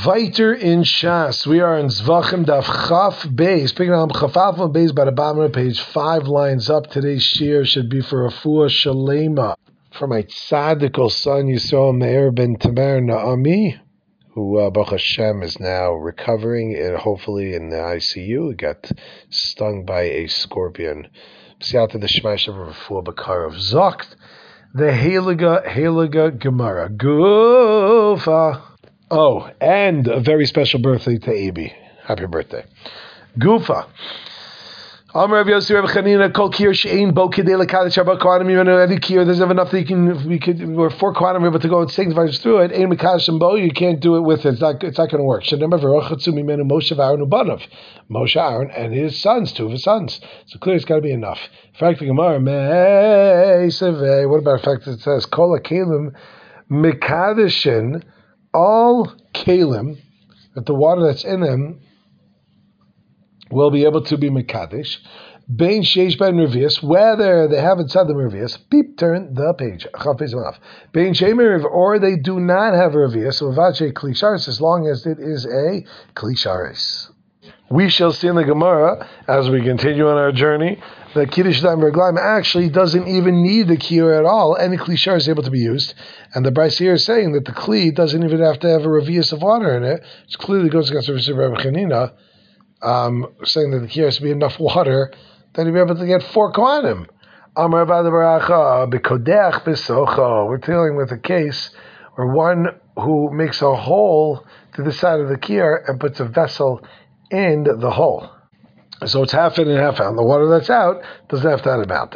Weiter in Shas, we are in Zvachim Daf Chaf Beis, picking up Chafaf on Beis by the bottom of page 5 lines up. Today's shir should be for Refuah Shalema, for my tzadikal son Yisrael Meir ben Tamer Naami, who Baruch Hashem is now recovering, and hopefully in the ICU. He got stung by a scorpion. Siyata the Shemash of Refuah Bakarov Zokt, the Heilige Gemara Gufa. Oh, and a very special birthday to Abi. Happy birthday. Gufa. Amar Rav Yossi Rav Chanina Kol Kir She'ein Bo Kidei L'Kadosh Arba Kohanim. Even any kir, there's never enough that we're 4 Kohanim able to go and sanctify through it. Ein Mekadosh and Bo, you can't do it with it. It's not going to work. Shenemar V'Rochatzu Mimenu Moshe Aaron Ubanav. Moshe, Aaron, and his sons, 2 of his sons. So clearly it's got to be enough. In fact, the Gemara Mei Sevei. What about the fact that it says Kol HaKelim Mekadoshin? All kalim, that the water that's in them will be able to be mekadesh. Bein sheish ben revius, whether they have inside the revius. Beep, turn the page. Bein sheimer, or they do not have a revius. Uvache klisharis, as long as it is a klisharis. We shall see in the Gemara, as we continue on our journey, that Kiddush Dam Reglaim actually doesn't even need the kiyur at all. Any klishar is able to be used. And the Bryce here is saying that the kli doesn't even have to have a revius of water in it. It clearly goes against the Rabbi Chanina, saying that the kiyur has to be enough water that he'll be able to get 4 kohanim. Amar Baracha, B'Kodeach B'Socho. We're dealing with a case where one who makes a hole to the side of the kiyur and puts a vessel in the hole. So it's half in and half out. And the water that's out doesn't have that amount.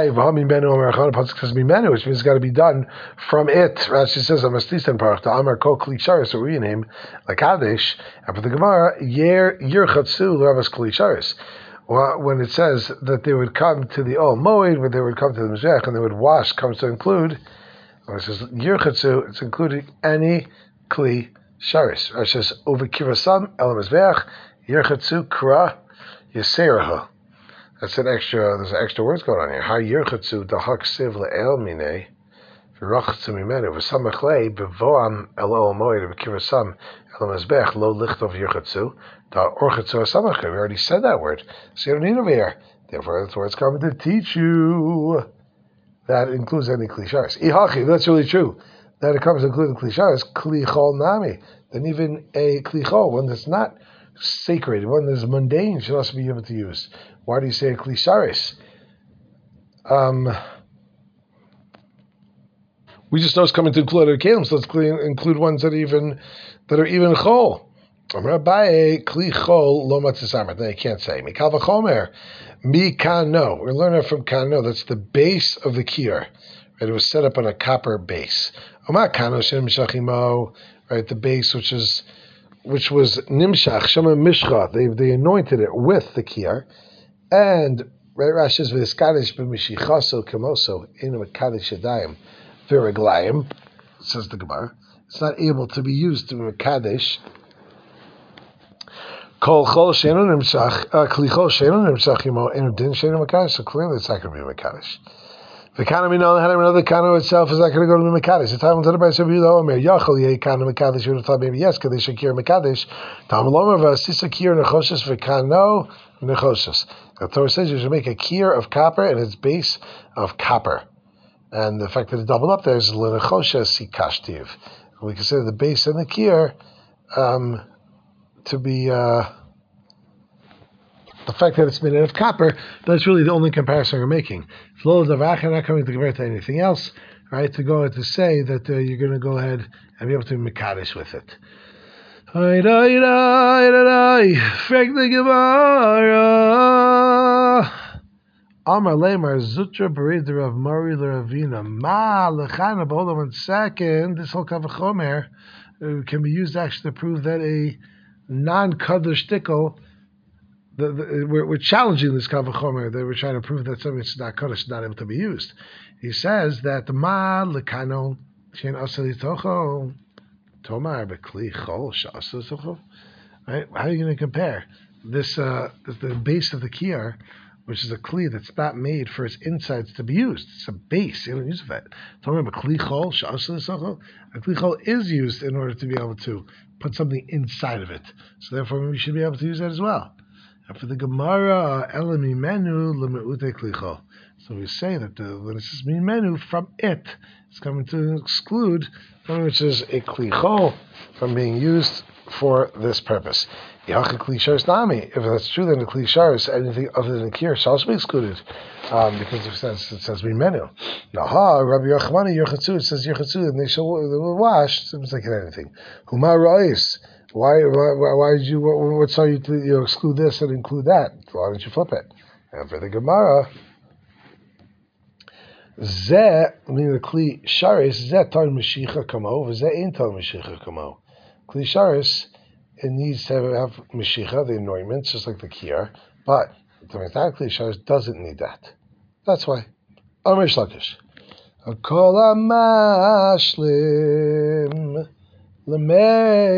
Which means it's got to be done from it. Rashi says, and for the Gemara, when it says that they would come to the Ol Moed, when they would come to the Mizrach, and they would wash, comes to include, when it says Yirchatsu, it's including any Kli Sharis. Rashi says, Uvekirasam El Mizrach, Yirchatsu Kra Yiseraha. That's an extra. There's extra words going on here. Ha Yirchatsu Dahak Siv Le'el Mine V'Rachatsu Mimenu V'Samachlei B'Voam El Ol Moed V'Kirasam El Mizbech Lo Lichtov Yirchatsu Da Orchatsu Asamachlei. We already said that word, so you don't need over here. Therefore, that's where it's coming to teach you. That includes any klisharis. Ihachi. That's really true. That it comes to include the klisharis. Klichol Nami. Then even a klichol, one that's not sacred, one that's mundane, should also be able to use. Why do you say a klisharis? We just know it's coming to include other kalim, so let's include ones that are even chol. Rabbi kli chol lo matzisamar. Then you can't say mikal v'chomer mikano. We're learning from kano. That's the base of the kiyur. Right, it was set up on a copper base. Omar kano shem shachimo. Right, the base which was nimshach shema mishcha. They anointed it with the kiyar, and Rashi says v'eskadish b'mishichaso kamoso inu mekadesh yadayim v'reglayim. Says the Gemara, it's not able to be used to mekadesh. Kol chol sheinu nimshach kli chol sheinu nimshach imo inu din sheinu mekadesh. So clearly it's not going to be mekadesh. The kana minol had another kana itself is not going to go to the mekadesh. The time until the Bryce of Yehuda Omer Yachol Yei kana mekadesh. You would have thought maybe yes, kadesh kir mekadesh. Tam lomer v'asisa kir nechoshes v'kano nechoshes. The Torah says you should make a kir of copper and its base of copper, and the fact that it doubled up there is lenechoshes sikashtiv. We consider the base and the kir to be. The fact that it's made out of copper, that's really the only comparison we're making. Flow of the Rach, not coming to compare it to anything else, right? To go to say that you're going to go ahead and be able to be mekadesh with it. Amar Lemar Zutra Bereder of Mari Ravina Ma Lechana. Hold on 1 second. This whole kavachomer can be used actually to prove that a non-kadosh tikkel. We're challenging this kavachomer that we're trying to prove that something that's not kaddish is not able to be used. He says that the ma lekano shein asali tocho tomar bekli chol shasal tocho. Right? How are you going to compare this? The base of the kiyar, which is a kli that's not made for its insides to be used. It's a base. You don't use that. Tomar bekli chol shasal tocho. A kli chol is used in order to be able to put something inside of it. So therefore, we should be able to use that as well. And for the Gemara, elemi menu lemeute klicho. So we say that when it says min menu, from it, it's coming to exclude something which is a klicho from being used for this purpose. If that's true, then the klisharis, anything other than kir, shall also be excluded, because it says min menu. Naha, Rabbi Yochanan Yerchatzu, it says Yerchatzu, and they will wash. Seems like anything. Huma Ra'is. Why did you? What saw you exclude this and include that? Why don't you flip it? And for the Gemara, Zeh, meaning the Kli Sharis, Zeh Tar Mashicha Kamo, Zeh Ain't Tar Mashicha Kamo. Kli Sharis, it needs to have Mashicha, the anointment, just like the Kiyar, but the Mithak Kli Sharis doesn't need that. That's why. Amish Lakish. Kol Amashlim. Lemei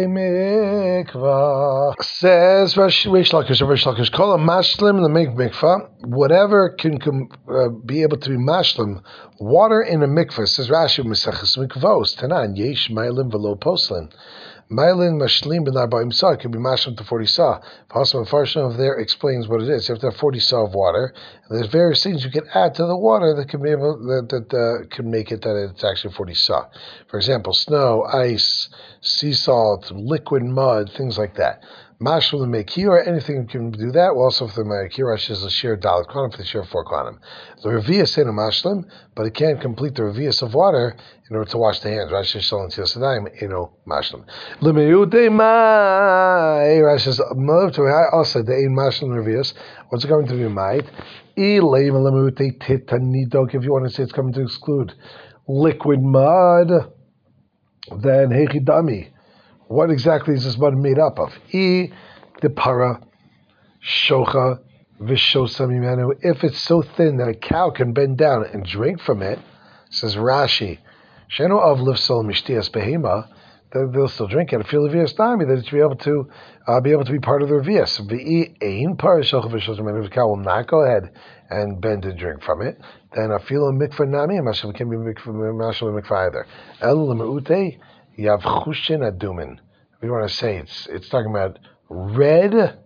mikvah says Rish Lakish, call a mashlim lemeik mikvah. Whatever can be able to be mashlim, water in a mikvah. Says Rashi Mesechus Mikvos Tanan Yesh Mailim Velo Poslin. Mailin Mashlim Ben Arba'im Sa can be mashlim to 40 sa. Hasan Farshon over there explains what it is. You have to have 40 sa of water. And there's various things you can add to the water that can be able that can make it that it's actually 40 sa. For example, snow, ice, sea salt, liquid mud, things like that. Mashlim and Mekir, anything can do that. Well, also, for the Mekir, is a sheer dalit quantum, for the sheer 4 quantum. The Revius ain't a Mashlim, but it can't complete the Revius of water in order to wash the hands. Rashi Shalom Tiosadayim, ain't no Mashlim. Lemeyute Mai, Rashi says, also, the ain't Mashlim Revius. What's it going to be Mai? Eleim Lemeyute Titanidok, if you want to say it's coming to exclude liquid mud, then Hechidami. What exactly is this mud made up of? The para, shocha, vishosa mimenu. If it's so thin that a cow can bend down and drink from it, says Rashi, sheno of lifsol mishtias behema, that they'll still drink it. If you're levias dami, that it should be able to be part of the revias. V'i ein para shocha vishosa mimenu. The cow will not go ahead and bend and drink from it. Then a filo mikvah nami, and mashal can be mikvah either. El lemeute. Yavchushin adumin. We want to say it's talking about red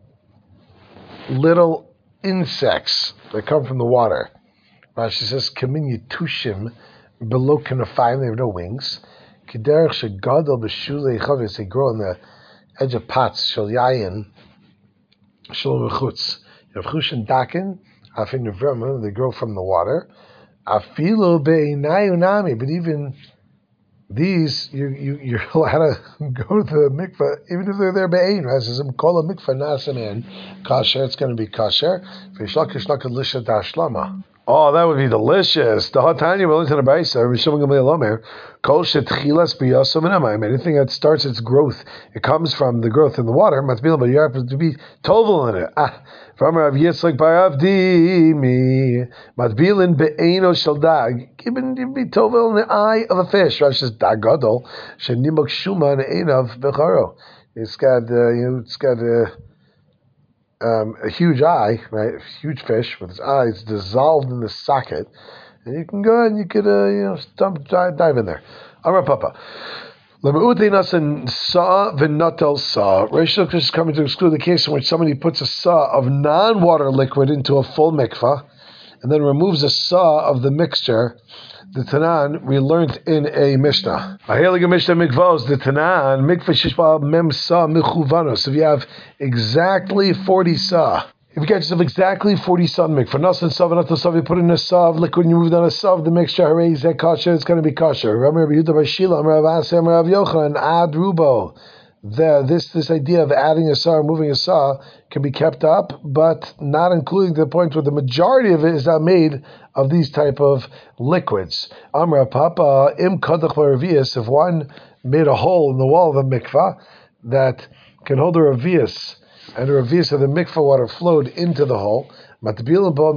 little insects that come from the water. Rashi says kamin yitushim below kanafayim. They have no wings. Kiderech shegadol b'shulei chavis. They grow on the edge of pots. Shel yayin shalom v'chutz. Yavchushin dakin afin nevrama. They grow from the water. Afilo be'inayu nami. But even these, you're allowed to go to the mikveh, even if they're there be'ein. Rasizim call a mikveh nasaman kasher. It's going to be kasher. Oh, that would be delicious. The Hatanya will into the Baisa. Anything that starts its growth, it comes from the growth in the water. But you have to be tovel in it. From Rav Yitzchak bar Avdimi, matbilin be'eno shel dag. Given to be tovel in the eye of a fish. Rav says dag gadol shenimok shuma ne'enav becharo. It's got a huge eye, right? A huge fish with its eyes dissolved in the socket, and you can go and you could dive in there. Amar Papa. Lemeutei sa v'natel sa. Reish Lakish is coming to exclude the case in which somebody puts a sa of non-water liquid into a full mikvah, and then removes a sa of the mixture. The Tanan we learned in a Mishnah. Ahelig Mishnah mikvos. The Tanan mikvah shishba mem sa mechuvanos. If you have exactly 40 sa. If you get yourself exactly 40 sa mikvah, nasan sa v'natel sa, you put in a sa of liquid, and you move down a sa of the mixture. Hooray, zeh kasher. It's going to be kasher. Rabbi Yehuda bar Shila, Rav Asi, Rav Yochanan, ad rubo. This idea of adding a saw or moving a saw can be kept up, but not including the point where the majority of it is not made of these type of liquids. Amra Papa im kadach b'revius. If one made a hole in the wall of a mikvah that can hold a revius, and the revius of the mikvah water flowed into the hole, matbilim bo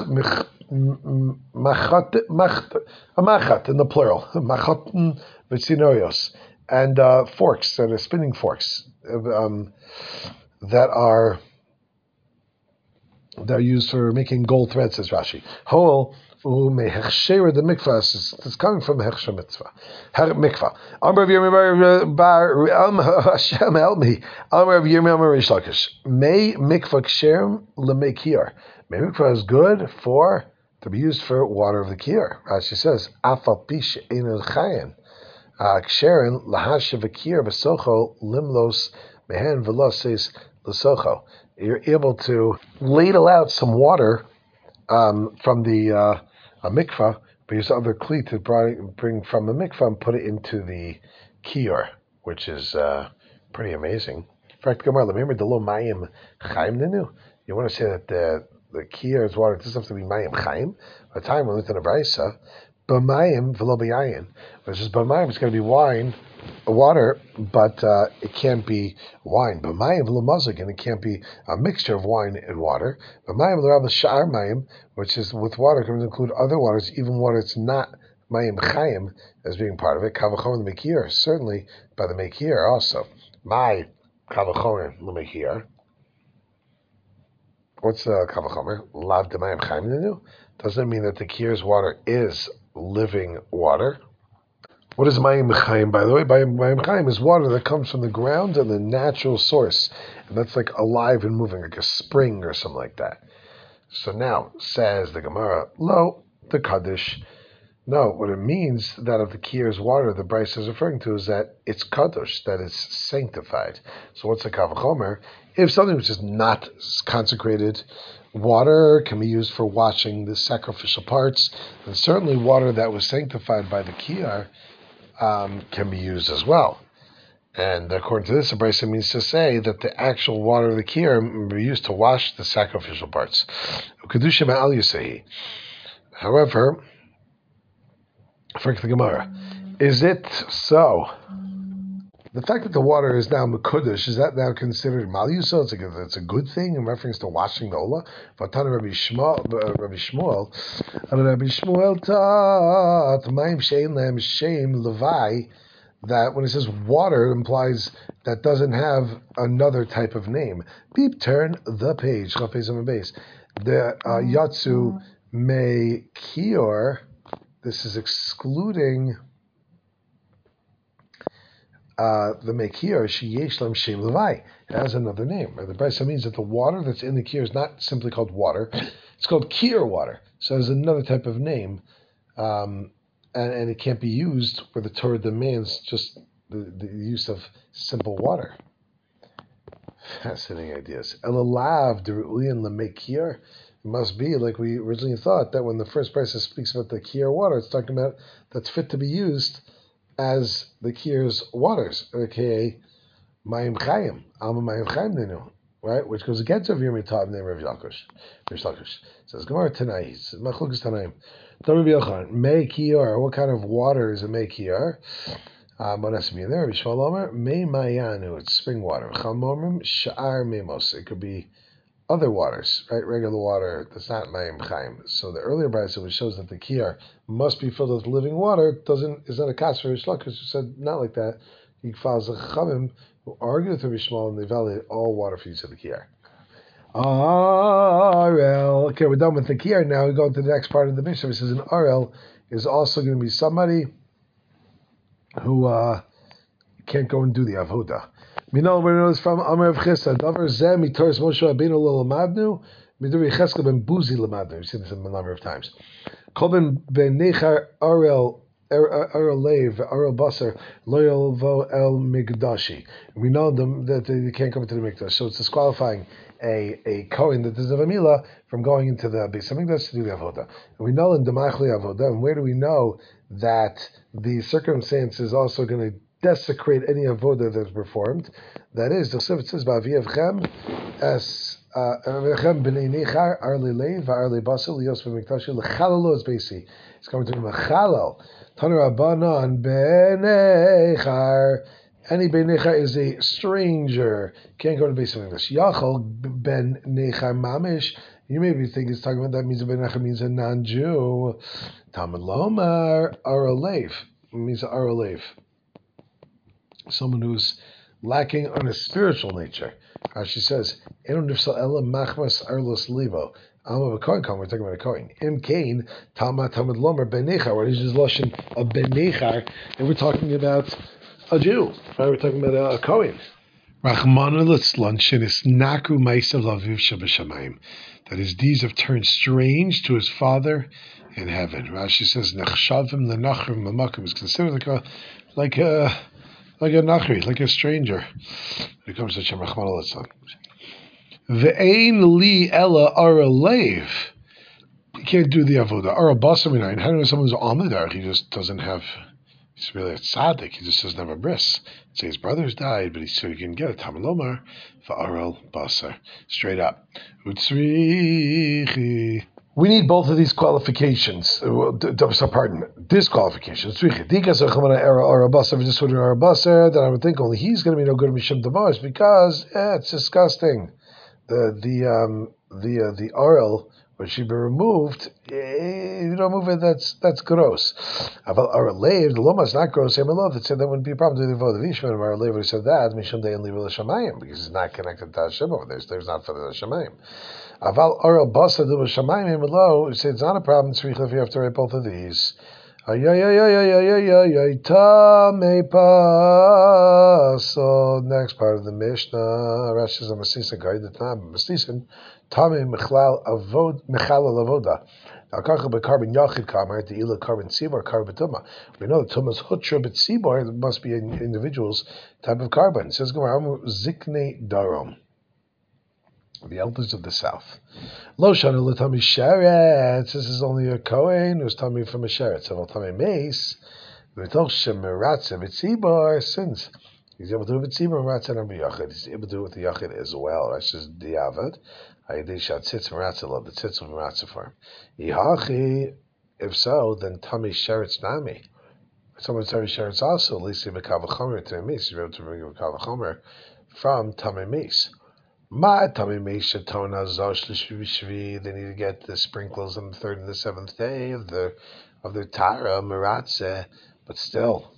machat in the plural, machatn v'tzinorios. And forks, that are spinning forks, that are used for making gold threads, says Rashi. Hole Umehechsher the mikvah. It's coming from hechsher mitzvah. Mikvah. Amar Yirmiyah Bar Hashem help me. Amar Yirmiyah Amar Rish Lakish. May mikvah ksherim lemekir. May mikvah is good to be used for water of the kir. Rashi says afal pish einul chayin. Ksherin lahashav akir b'socho limlos mehen veloses l'socho. You're able to ladle out some water from the mikvah, but use other kli to bring from the mikvah and put it into the kiyur, which is pretty amazing. In fact, Gemara, remember the lo mayim chaim nenu? You want to say that the kiyur is water? It doesn't have to be mayim chaim. By the time we looked at a brayso, b'mayim v'lo b'yayin, which is b'mayim. It's going to be wine. Water, but it can't be wine. B'mayim v'lo mazik, and it can't be a mixture of wine and water. B'mayim l'rab sha'ar mayim, which is with water, can include other waters, even water it's not mayim chayim as being part of it. Kavachon the mekir, certainly by the mekir also. My kavachon the mekir. What's kavachomer? Lav de mayim chayim nenu. Doesn't mean that the kir's water is living water. What is mayim chaim, by the way? Mayim chaim is water that comes from the ground and the natural source. And that's like alive and moving, like a spring or something like that. So now, says the Gemara, lo, the Kaddish. No, what it means that of the kiyur's water the Bryce is referring to is that it's Kaddish, that it's sanctified. So what's a Kavachomer? If something which is not consecrated, water can be used for washing the sacrificial parts, and certainly water that was sanctified by the kiyur can be used as well. And according to this, the Brisa means to say that the actual water of the kiyur be used to wash the sacrificial parts. However, for the Gemara, is it so? The fact that the water is now mekudesh, is that now considered malyusa? It's a good thing in reference to washing the olah. Vatana Rabbi Shmuel taught ma'im shein lehem shem levai, that when it says water, it implies that doesn't have another type of name. Beep, turn the page. The Yatsu Me Kior, this is excluding the Mekir, Sheyesh Lem Shem Levai. It has another name. The Brisa means that the water that's in the Kir is not simply called water, it's called Kir water. So there's another type of name. And it can't be used where the Torah demands just the use of simple water. Fascinating ideas. Elalav deru'uyan lemekir. It must be like we originally thought, that when the first Brisa speaks about the kir water, it's talking about that's fit to be used as the kir's waters, aka mayim chayim, alma mayim chayim nenu, right? Which goes against Rav Yirmiyah taught in the name of Rav Lakish. Says Gemara Tanai, Machlukas Tanaim. Rabbi Yochanan, Mei Kiyar. What kind of water is a Mei Kiyar? What has to be in there? Rabbi Shmuel Omer, Mei Mayanu. It's spring water. Chamomrim Sha'ar Meimos. It could be other waters, right? Regular water that's not Mayim Chaim. So the earlier brayso, which shows that the Kiyar must be filled with living water, is not a kas for Rish Lakish, who said not like that. He follows the Chachamim who argued with Rabbi Shmuel, and they validate all water for use of the Kiyar. Arel. Okay, we're done with the Kiyar. Now we go to the next part of the Mishnah. It says an Arel is also going to be somebody who can't go and do the Avodah. Minol, where it was from Amar of Chesed. Davar Zeh Mitoris Moshe Rabbeinu Lo Lamadnu Miduri Cheskel Ben Buzi Lamadnu. We've seen this a number of times. Kol Ben Nechar Arel Lev, Arel Basar, Loyal Vo El Migdashi. We know them that they can't come into the Mikdash, so it's disqualifying a Kohen that does a Milah from going into the Beis Hamikdash to do the Avodah. And we know in Demachli Avodah, and where do we know that the circumstance is also going to desecrate any avodah that's performed? That is, the Chsiv says, "Ba'aviyavchem es aviyavchem b'nei nechar arli leiv va'arli basel liyos b'mikdashi lechalalo es beisi." It's coming to mechalal. Taner Rabbanan b'nechar. Any ben nechar is a stranger, can't go to the Beis Hamikdash. Yachol ben nechar mamish. You maybe think it's talking about that means a ben nechar means a non-Jew. Talmud lomar aralev means aralev. Someone who's lacking on a spiritual nature. She says, "Eno nifsal ela machmas arlos libo." We're talking about a Kohen. Im Kain, Talmud Lomer Benechar. What is his lashon of Benechar? And we're talking about a Jew. Right? We're talking about a Kohen. Rachmana litzlan shenis naku ma'asav laviv shabashamayim. That his deeds have turned strange to his father in heaven. Rashi says nechshavim lenachrim lemakim is considered like a nachri, like a stranger. When it comes to Shem Rachmana litzlan. Ve'ein li ella ara leiv. You can't do the avoda. Ara basar minayin. How do you know someone's amadar? He just doesn't have. He's really a tzaddik. He just doesn't have a bris. So his brothers died, but he can get a tamalomar for aral basar. Straight up. Utzrichi. We need both of these qualifications. Pardon, disqualifications. Dikas aral basar. Just with aral basar, then I would think only he's going to be no good mishum davaris because it's disgusting. The oral which should be removed, you don't move it, that's gross. Aval oral leiv, the loma is not gross. That said that wouldn't be a problem to the vote of Ishmael. Oral leiv, he said that mishum dein livel shamayim because it's not connected to Hashem over there. So there's not for the shamayim. Aval oral basa the shamayim imelo. He said it's not a problem. Tzricha if you have to write both of these. So next part of the Mishnah, Rashi says, "Masisa guided tam Masisin Tame Mechalal Avoda." Now, Kachel Carbon Yachid Kamer the Ila Carbon Sibor Carbon Tuma. We know that Tuma's Hutra but Sibor must be an individual's type of carbon. It says Zikne Darom. The elders of the south. Lo shana l'tami sheretz. This is only a Kohen who's tummy from a sheretz. So l'tami meis. V'toch shemiratze v'tzibor. Since he's able to do it with tzibor, miratze and b'yachid. He's able to do it with the yachid as well. That's just diavad. Ayidei shat tzitz miratze lo. The tzitz will miratze for him. Yihachi. If so, then tummy sheretz nami. Someone tummy sheretz also. At least he b'kav v'chomer to meis. He's able to bring a b'kav v'chomer from tummy meis. They need to get the sprinkles on the third and the seventh day of their tara miratze, but still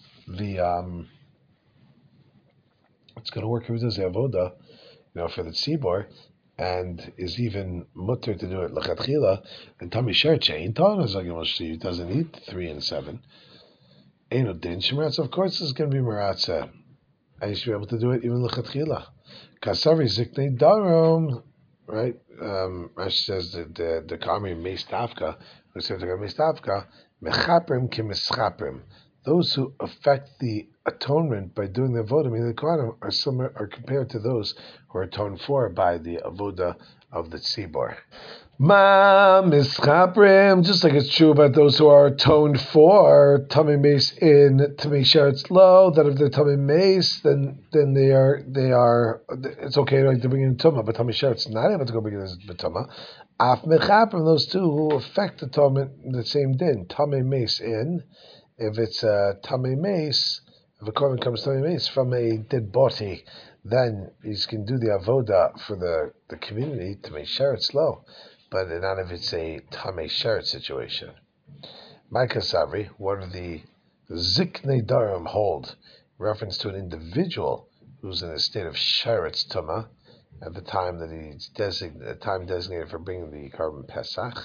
it's going to work if it does the avoda, for the tzibor, and is even mutter to do it lechatchila. And Tami Sherche ain't on as he doesn't need 3 and 7. Ain't no din shemiratze. Of course, it's going to be miratze, and you should be able to do it even lechatchila. Kasavi ziknei darom, right? Rashi says that the kami meistavka, who said the meistavka, mechaprim kimischaprim. Those who affect the atonement by doing the avodah, meaning the kohanim, are compared to those who are atoned for by the avodah of the tzibor. Ma mischaprim, just like it's true about those who are atoned for tummy mace in tummy sheretz low. That if they're tummy mace, then they are. It's okay to bring in tumah, but tummy sheretz not able to go bring in tumah. Af mechaprim, those two who affect the atonement the same din. Tummy mace in, if it's a tummy mace, if a korban comes tummy mace from a dead body, then he can do the avoda for the community tummy sheretz low. But not if it's a Tamei Sheret situation. Micah Savri, what do the Ziknei Darim hold? Reference to an individual who's in a state of Sheretz Tuma at the time that he's designated for bringing the carbon Pesach.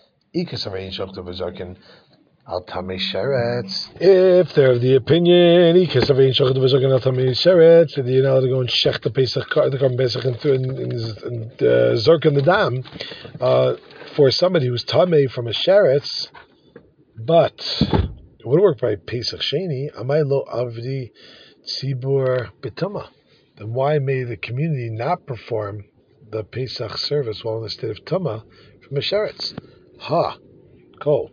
If they're of the opinion, you're not allowed to go and shech the Pesach, the carbon Pesach, and zerk in the dam for somebody who's tamei from a sheretz, but it would work by Pesach Sheni. Amay lo avdi tzibur bituma. Then why may the community not perform the Pesach service while in the state of tuma from a sheretz? Cool.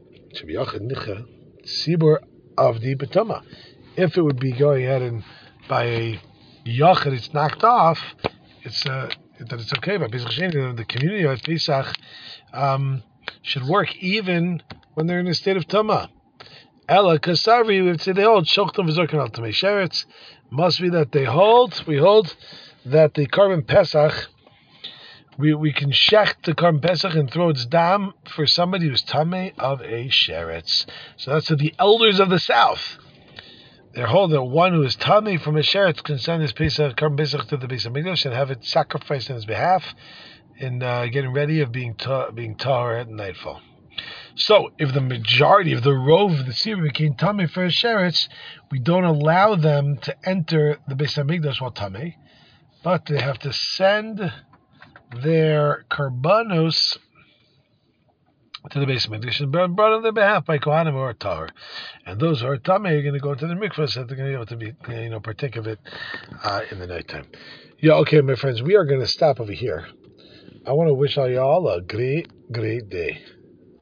Sibur avdi betuma. If it would be going ahead and by a yachid it's knocked off, it's okay. But Pesach Sheni, the community of Pesach should work even when they're in a state of tuma. Ella kasavi, we would say they hold shoktam v'zorkan al tamei sheretz. Must be that we hold that the carbon Pesach. We can shech the carbon Pesach and throw its dam for somebody who's tamei of a sheretz. So that's to the elders of the south. They hold that one who is tummy from a sheretz can send his Pesach, Karban Pesach to the Beis Hamikdash and have it sacrificed on his behalf in getting ready of being tahor at nightfall. So, if the majority of the rove of the Sibur became tummy for a sheretz, we don't allow them to enter the Beis Hamikdash while tummy, but they have to send their karbanos to the Beis Hamikdash and brought on their behalf by Kohanim or Tahor. And those who are Tameh are going to go to the mikvah, so they're going to be able to partake of it in the nighttime. Yeah, okay, my friends, we are going to stop over here. I want to wish all y'all a great, great day.